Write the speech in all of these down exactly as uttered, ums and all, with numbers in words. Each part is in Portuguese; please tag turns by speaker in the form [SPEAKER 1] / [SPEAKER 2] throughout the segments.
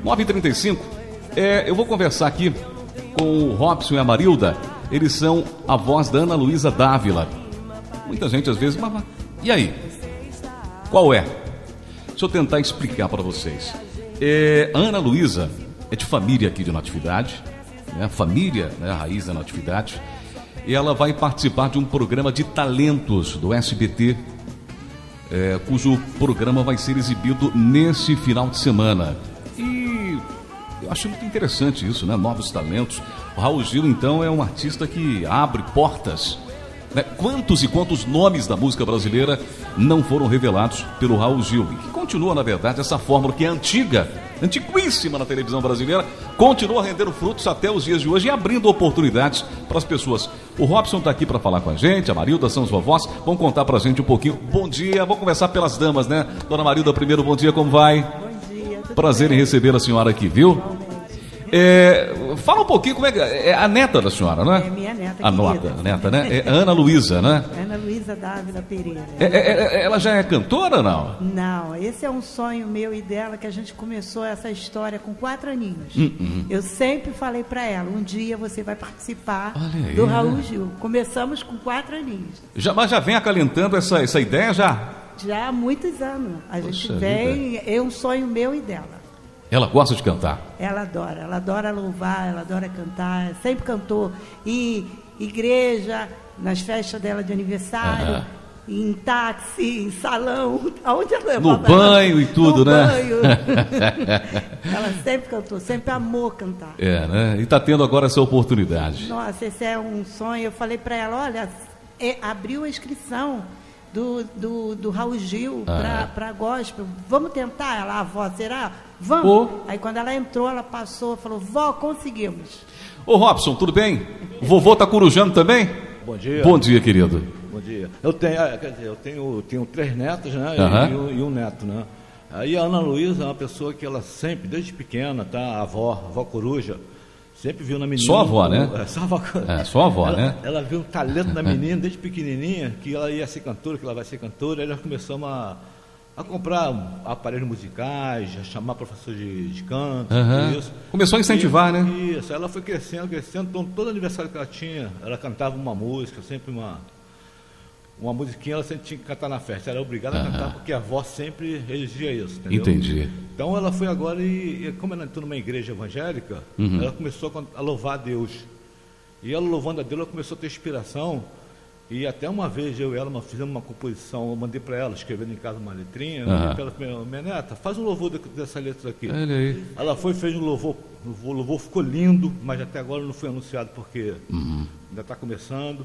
[SPEAKER 1] nove e trinta e cinco. É, eu vou conversar aqui com o Robson e a Marilda. Eles são a voz da Ana Luísa Dávila. Muita gente às vezes, mas, mas e aí? Qual é? Deixa eu tentar explicar para vocês. É, a Ana Luísa é de família aqui de Natividade, né? Família, né? A raiz da Natividade. E ela vai participar de um programa de talentos do S B T, é, cujo programa vai ser exibido nesse final de semana. E eu acho muito interessante isso, né? Novos talentos. O Raul Gil, então, é um artista que abre portas, né? Quantos e quantos nomes da música brasileira não foram revelados pelo Raul Gil? E que continua, na verdade, essa fórmula que é antiga, antiquíssima na televisão brasileira, continua rendendo frutos até os dias de hoje e abrindo oportunidades para as pessoas. O Robson está aqui para falar com a gente, a Marilda, são os vovós, vão contar para a gente um pouquinho. Bom dia, vamos começar pelas damas, né? Dona Marilda, primeiro, bom dia, como vai?
[SPEAKER 2] Bom dia.
[SPEAKER 1] Prazer bem? Em receber a senhora aqui, viu? É, fala um pouquinho como é que é a neta da senhora, não é?
[SPEAKER 2] É minha neta,
[SPEAKER 1] a nota, a neta, né? É Ana Luísa, né?
[SPEAKER 2] Ana Luísa Dávila Pereira.
[SPEAKER 1] É, é, ela já é cantora ou não?
[SPEAKER 2] Não, esse é um sonho meu e dela, que a gente começou essa história com quatro aninhos.
[SPEAKER 1] Hum, hum.
[SPEAKER 2] Eu sempre falei para ela, um dia você vai participar
[SPEAKER 1] aí,
[SPEAKER 2] do Raul
[SPEAKER 1] né?
[SPEAKER 2] Gil. Começamos com quatro aninhos.
[SPEAKER 1] Já, mas já vem acalentando essa, essa ideia já?
[SPEAKER 2] Já há muitos anos. A gente
[SPEAKER 1] Poxa
[SPEAKER 2] vem, é um sonho meu e dela.
[SPEAKER 1] Ela gosta de cantar?
[SPEAKER 2] Ela adora, ela adora louvar, ela adora cantar, sempre cantou. E igreja, nas festas dela de aniversário,
[SPEAKER 1] Aham.
[SPEAKER 2] em táxi, em salão, aonde ela levava
[SPEAKER 1] No banho
[SPEAKER 2] ela,
[SPEAKER 1] e tudo,
[SPEAKER 2] no
[SPEAKER 1] né?
[SPEAKER 2] Banho. Ela sempre cantou, sempre amou cantar.
[SPEAKER 1] É, né? E está tendo agora essa oportunidade.
[SPEAKER 2] Nossa, esse é um sonho. Eu falei para ela, olha, é, abriu a inscrição do, do, do Raul Gil
[SPEAKER 1] Ah.
[SPEAKER 2] para gospel. Vamos tentar? Ela, a avó, será? Vamos.
[SPEAKER 1] Pô.
[SPEAKER 2] Aí quando ela entrou, ela passou, falou, vó, conseguimos.
[SPEAKER 1] Ô Robson, tudo bem? O vovô tá corujando também?
[SPEAKER 3] Bom dia.
[SPEAKER 1] Bom dia, querido.
[SPEAKER 3] Bom dia. Eu tenho, ah, quer dizer, eu tenho, tenho três netos, né? E-
[SPEAKER 1] Aham.
[SPEAKER 3] E, um, e um neto, né? Aí a Ana Luísa é uma pessoa que ela sempre, desde pequena, tá? A avó, a avó coruja, sempre viu na menina.
[SPEAKER 1] Só a avó, né?
[SPEAKER 3] É, só a avó.
[SPEAKER 1] É, só a avó,
[SPEAKER 3] ela,
[SPEAKER 1] né?
[SPEAKER 3] Ela viu o talento da menina desde pequenininha, que ela ia ser cantora, que ela vai ser cantora. Aí nós começamos a, a comprar aparelhos musicais, a chamar professor de, de canto,
[SPEAKER 1] Aham.
[SPEAKER 3] tudo isso.
[SPEAKER 1] Começou a incentivar,
[SPEAKER 3] E-
[SPEAKER 1] né?
[SPEAKER 3] Isso, ela foi crescendo, crescendo. Então, todo aniversário que ela tinha, ela cantava uma música, sempre uma, uma musiquinha, ela sempre tinha que cantar na festa. Ela era obrigada a cantar, porque a avó sempre exigia isso, entendeu?
[SPEAKER 1] Entendi.
[SPEAKER 3] Então, ela foi agora e, e como ela entrou numa igreja evangélica,
[SPEAKER 1] Uhum.
[SPEAKER 3] ela começou a can- a louvar a Deus. E ela louvando a Deus, ela começou a ter inspiração. E até uma vez eu e ela uma- fizemos uma composição, eu mandei para ela, escrevendo em casa uma letrinha, eu
[SPEAKER 1] Aham.
[SPEAKER 3] mandei para ela, falei, minha neta, faz um louvor de- dessa letra aqui.
[SPEAKER 1] Olha aí.
[SPEAKER 3] Ela foi, fez um louvor, o louvor ficou lindo, mas até agora não foi anunciado porque
[SPEAKER 1] Uhum.
[SPEAKER 3] ainda está começando.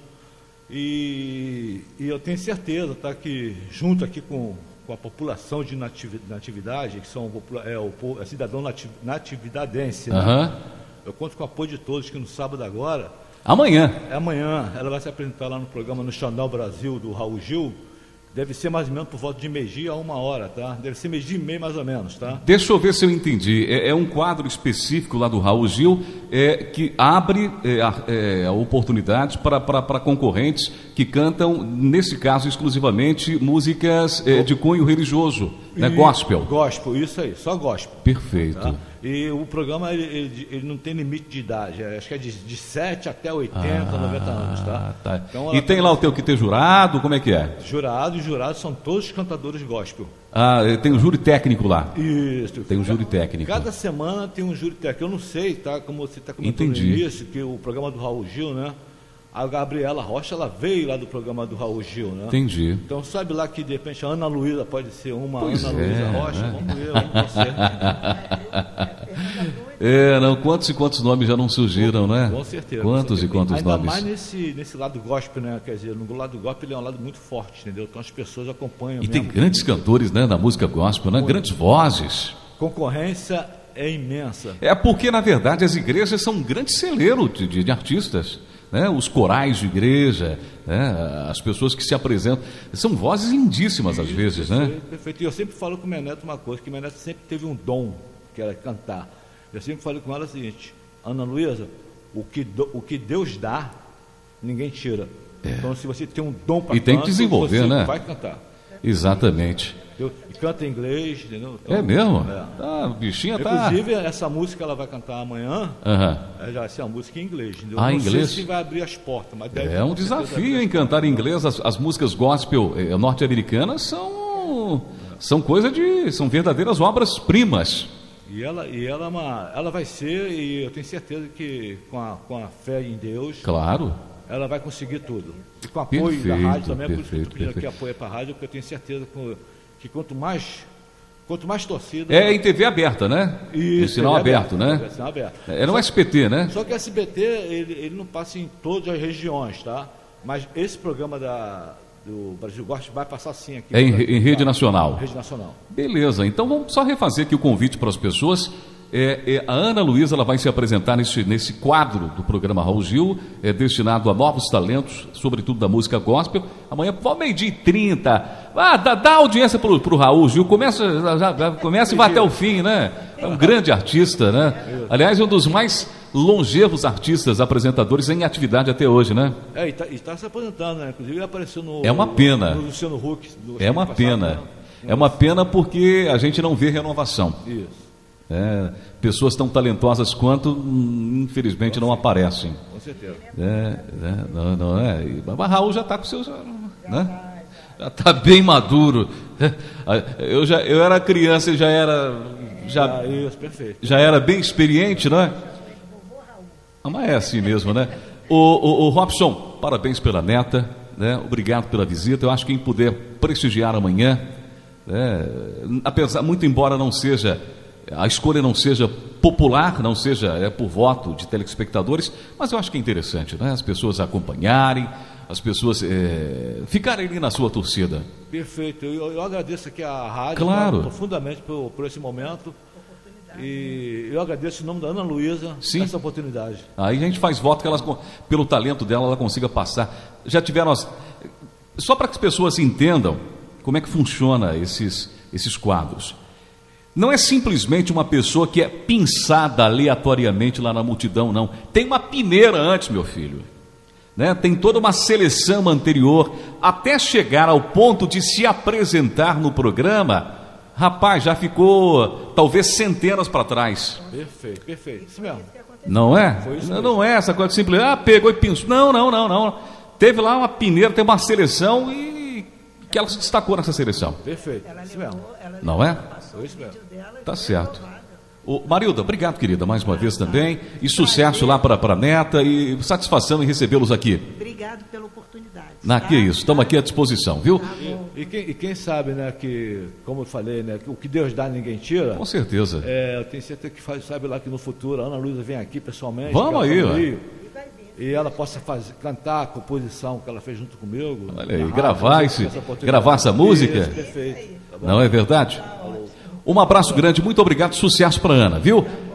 [SPEAKER 3] E, e eu tenho certeza, tá, que junto aqui com, com a população de nativi- natividade, que são o popula- é, o, po- é cidadão nati- natividadense, né?
[SPEAKER 1] Aham.
[SPEAKER 3] Eu conto com o apoio de todos, que no sábado agora,
[SPEAKER 1] Amanhã.
[SPEAKER 3] é amanhã, ela vai se apresentar lá no programa no Xandão Brasil do Raul Gil. Deve ser mais ou menos por volta de meio-dia a uma hora, tá? Deve ser meio-dia e meio mais ou menos, tá?
[SPEAKER 1] Deixa eu ver se eu entendi. É, é um quadro específico lá do Raul Gil é, que abre é, a, é, a oportunidade para, para, para concorrentes que cantam, nesse caso, exclusivamente músicas é, de cunho religioso, né?
[SPEAKER 3] E-
[SPEAKER 1] Gospel.
[SPEAKER 3] Gospel, isso aí, só gospel.
[SPEAKER 1] Perfeito.
[SPEAKER 3] Tá? E o programa ele, ele- ele não tem limite de idade, é, acho que é de, de sete até oitenta, noventa anos, tá?
[SPEAKER 1] Ah, tá.
[SPEAKER 3] Então,
[SPEAKER 1] E
[SPEAKER 3] ela
[SPEAKER 1] tem lá o teu que ter jurado, como é que é?
[SPEAKER 3] Jurado e jurados são todos cantadores gospel.
[SPEAKER 1] Ah, tem um júri técnico lá.
[SPEAKER 3] Isso.
[SPEAKER 1] Tem um júri técnico.
[SPEAKER 3] Cada semana tem um júri técnico. Eu não sei, tá? Como você está comentando
[SPEAKER 1] Entendi.
[SPEAKER 3] no início, que o programa do Raul Gil, né? A Gabriela Rocha, ela veio lá do programa do Raul Gil, né?
[SPEAKER 1] Entendi.
[SPEAKER 3] Então sabe lá que de repente a Ana Luísa pode ser uma,
[SPEAKER 1] Pois
[SPEAKER 3] Ana
[SPEAKER 1] é,
[SPEAKER 3] Luísa Rocha,
[SPEAKER 1] né?
[SPEAKER 3] vamos ver, vamos torcer.
[SPEAKER 1] É, não, quantos e quantos nomes já não surgiram, né?
[SPEAKER 3] Com certeza.
[SPEAKER 1] Quantos
[SPEAKER 3] com
[SPEAKER 1] e quantos
[SPEAKER 3] Ainda
[SPEAKER 1] nomes?
[SPEAKER 3] mais nesse, nesse lado gospel, né? Quer dizer, no lado gospel ele é um lado muito forte, entendeu? Então as pessoas acompanham
[SPEAKER 1] E tem
[SPEAKER 3] mesmo.
[SPEAKER 1] grandes cantores, né, da música gospel, né? Grandes vozes.
[SPEAKER 3] Concorrência é imensa.
[SPEAKER 1] É porque, na verdade, as igrejas são um grande celeiro de, de- de artistas. Né? Os corais de igreja, né? As pessoas que se apresentam. São vozes lindíssimas às vezes, né?
[SPEAKER 3] Perfeito. E eu sempre falo com minha neta uma coisa, que minha neta sempre teve um dom, que era cantar. Eu sempre falei com ela o seguinte, Ana Luísa, o que, do- o que Deus dá, ninguém tira. Então se você tem um dom para
[SPEAKER 1] E tem que desenvolver,
[SPEAKER 3] você
[SPEAKER 1] né?
[SPEAKER 3] vai cantar.
[SPEAKER 1] Exatamente.
[SPEAKER 3] Eu, e canta em inglês, entendeu? Então,
[SPEAKER 1] é mesmo?
[SPEAKER 3] É.
[SPEAKER 1] Ah, bichinha tá...
[SPEAKER 3] Inclusive, essa música ela vai cantar amanhã,
[SPEAKER 1] uhum.
[SPEAKER 3] é, já vai ser uma música em inglês, entendeu?
[SPEAKER 1] Ah,
[SPEAKER 3] não
[SPEAKER 1] inglês?
[SPEAKER 3] sei se vai abrir as portas, mas deve,
[SPEAKER 1] É um desafio em cantar em inglês. As, as músicas gospel eh, norte-americanas são, são coisa de... são verdadeiras obras-primas.
[SPEAKER 3] E ela, e ela, é uma, ela vai ser, e eu tenho certeza que com a, com a fé em Deus...
[SPEAKER 1] Claro.
[SPEAKER 3] Ela vai conseguir tudo. E com apoio
[SPEAKER 1] Perfeito,
[SPEAKER 3] da rádio também, é por
[SPEAKER 1] perfeito,
[SPEAKER 3] isso que eu estou pedindo aqui
[SPEAKER 1] perfeito.
[SPEAKER 3] apoio para a rádio, porque eu tenho certeza que, que quanto mais... Quanto mais torcida...
[SPEAKER 1] É em T V aberta, né?
[SPEAKER 3] Isso,
[SPEAKER 1] em sinal aberto, aberto, né?
[SPEAKER 3] É sinal aberto.
[SPEAKER 1] É no S B T, né?
[SPEAKER 3] Só que o S B T, ele, ele não passa em todas as regiões, tá? Mas esse programa da, do Brasil Gospel vai passar sim aqui.
[SPEAKER 1] É em,
[SPEAKER 3] Brasil,
[SPEAKER 1] em rede
[SPEAKER 3] tá?
[SPEAKER 1] nacional.
[SPEAKER 3] Rede nacional.
[SPEAKER 1] Beleza, então vamos só refazer aqui o convite para as pessoas. É, é, a Ana Luísa ela vai se apresentar nesse, nesse quadro do programa Raul Gil, é, destinado a novos talentos, sobretudo da música gospel. Amanhã, ao meio-dia e trinta. Ah, dá, dá audiência para o Raul Gil, começa, já, já, começa e vai até o fim, né? É um grande artista, né? Aliás, um dos mais longevos artistas, apresentadores em atividade até hoje, né?
[SPEAKER 3] É, e está tá se apresentando, né? Inclusive ele apareceu no,
[SPEAKER 1] é uma pena.
[SPEAKER 3] no Luciano Huck.
[SPEAKER 1] É uma
[SPEAKER 3] passado,
[SPEAKER 1] pena.
[SPEAKER 3] Né?
[SPEAKER 1] É uma pena porque a gente não vê renovação.
[SPEAKER 3] Isso.
[SPEAKER 1] É, pessoas tão talentosas quanto, infelizmente, não aparecem.
[SPEAKER 3] Com certeza.
[SPEAKER 1] É, é, não, não é. Mas Raul já está com seus, né? Já está bem maduro. Eu já, eu era criança e já era, já,
[SPEAKER 3] Ah, isso, perfeito.
[SPEAKER 1] já era bem experiente, não é? Ah, mas é assim mesmo, né? O, o, o Robson, parabéns pela neta, né? Obrigado pela visita. Eu acho que quem puder prestigiar amanhã, né? Apesar, muito embora não seja a escolha não seja popular, não seja é, por voto de telespectadores, mas eu acho que é interessante, né? As pessoas acompanharem, as pessoas é, ficarem ali na sua torcida.
[SPEAKER 3] Perfeito. Eu, eu agradeço aqui a rádio,
[SPEAKER 1] claro,
[SPEAKER 3] né, profundamente por, por esse momento. E eu agradeço em nome da Ana Luísa essa oportunidade.
[SPEAKER 1] Aí a gente faz voto que ela, pelo talento dela, ela consiga passar. Já tiveram as... Só para que as pessoas entendam como é que funciona esses, esses quadros. Não é simplesmente uma pessoa que é pinçada aleatoriamente lá na multidão, não. Tem uma peneira antes, meu filho. Né? Tem toda uma seleção anterior, até chegar ao ponto de se apresentar no programa. Rapaz, já ficou talvez centenas para trás.
[SPEAKER 3] Perfeito, perfeito. Isso mesmo.
[SPEAKER 1] Não é? Não, não é essa coisa simples. Ah, pegou e pinçou. Não, não, não, não. Teve lá uma peneira, tem uma seleção e que ela se destacou nessa seleção.
[SPEAKER 3] Perfeito. Isso mesmo.
[SPEAKER 1] Não é?
[SPEAKER 3] Foi isso mesmo.
[SPEAKER 1] Tá certo. Ô, Marilda, obrigado, querida, mais uma vez também. E sucesso lá para a neta e satisfação em recebê-los aqui.
[SPEAKER 2] Obrigado pela oportunidade.
[SPEAKER 1] Na que é isso, estamos aqui à disposição, viu?
[SPEAKER 3] E, e, quem, e quem sabe, né, que, como eu falei, né, que o que Deus dá ninguém tira.
[SPEAKER 1] Com certeza.
[SPEAKER 3] É, eu tenho certeza que faz, sabe lá que no futuro a Ana Luísa vem aqui pessoalmente.
[SPEAKER 1] Vamos aí, ó.
[SPEAKER 3] E ela possa fazer, cantar a composição que ela fez junto comigo.
[SPEAKER 1] Olha aí,
[SPEAKER 3] rádio,
[SPEAKER 1] gravar, esse, gravar essa música.
[SPEAKER 3] Isso, perfeito. Tá bom?
[SPEAKER 1] Não é verdade? Um abraço grande, muito obrigado, sucesso para Ana, viu?